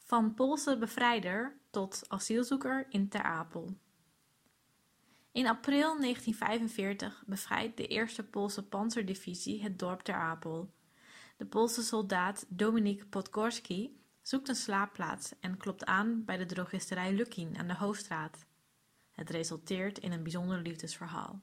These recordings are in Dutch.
Van Poolse bevrijder tot asielzoeker in Ter Apel. In april 1945 bevrijdt de eerste Poolse pantserdivisie het dorp Ter Apel. De Poolse soldaat Dominik Podgorski zoekt een slaapplaats en klopt aan bij de drogisterij Lukin aan de Hoofdstraat. Het resulteert in een bijzonder liefdesverhaal.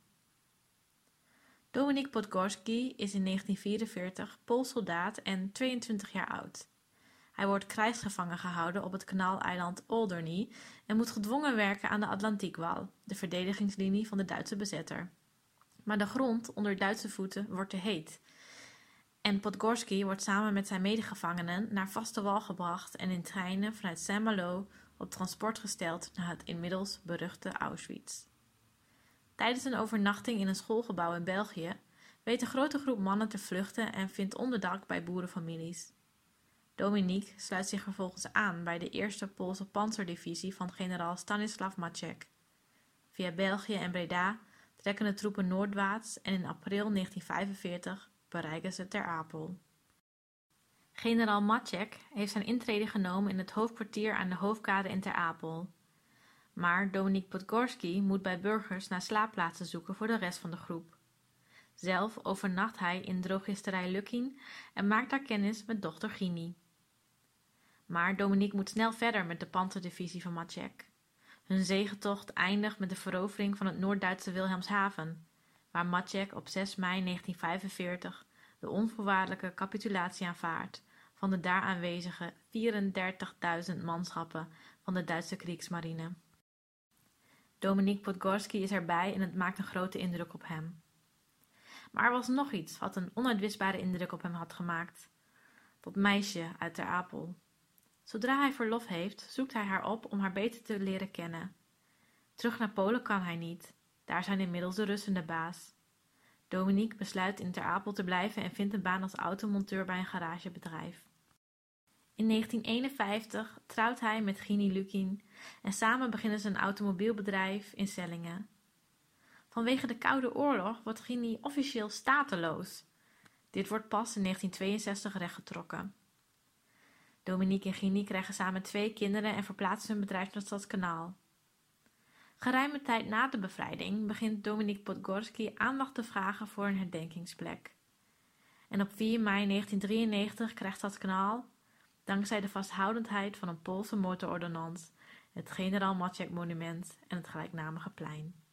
Dominik Podgorski is in 1944 Pools soldaat en 22 jaar oud. Hij wordt krijgsgevangen gehouden op het kanaaleiland Alderney en moet gedwongen werken aan de Atlantiekwal, de verdedigingslinie van de Duitse bezetter. Maar de grond onder Duitse voeten wordt te heet en Podgorski wordt samen met zijn medegevangenen naar vaste wal gebracht en in treinen vanuit Saint-Malo op transport gesteld naar het inmiddels beruchte Auschwitz. Tijdens een overnachting in een schoolgebouw in België weet een grote groep mannen te vluchten en vindt onderdak bij boerenfamilies. Dominik sluit zich vervolgens aan bij de eerste Poolse pantserdivisie van generaal Stanislav Maciek. Via België en Breda trekken de troepen noordwaarts en in april 1945 bereiken ze Ter Apel. Generaal Maciek heeft zijn intrede genomen in het hoofdkwartier aan de Hoofdkade in Ter Apel. Maar Dominik Podgorski moet bij burgers naar slaapplaatsen zoeken voor de rest van de groep. Zelf overnacht hij in drogisterij Lukin en maakt daar kennis met dochter Gini. Maar Dominik moet snel verder met de pantserdivisie van Maciek. Hun zegetocht eindigt met de verovering van het Noord-Duitse Wilhelmshaven, waar Maciek op 6 mei 1945 de onvoorwaardelijke capitulatie aanvaardt van de daar aanwezige 34.000 manschappen van de Duitse Kriegsmarine. Dominik Podgorski is erbij en het maakt een grote indruk op hem. Maar er was nog iets wat een onuitwisbare indruk op hem had gemaakt. Dat meisje uit Ter Apel. Zodra hij verlof heeft, zoekt hij haar op om haar beter te leren kennen. Terug naar Polen kan hij niet. Daar zijn inmiddels de Russen de baas. Dominik besluit in Ter Apel te blijven en vindt een baan als automonteur bij een garagebedrijf. In 1951 trouwt hij met Gini Lukin en samen beginnen ze een automobielbedrijf in Sellingen. Vanwege de Koude Oorlog wordt Gini officieel stateloos. Dit wordt pas in 1962 rechtgetrokken. Dominique en Gini krijgen samen 2 kinderen en verplaatsen hun bedrijf naar Stadskanaal. Geruime tijd na de bevrijding begint Dominik Podgorski aandacht te vragen voor een herdenkingsplek. En op 4 mei 1993 krijgt Stadskanaal, dankzij de vasthoudendheid van een Poolse motorordonnans, het generaal Maciek monument en het gelijknamige plein.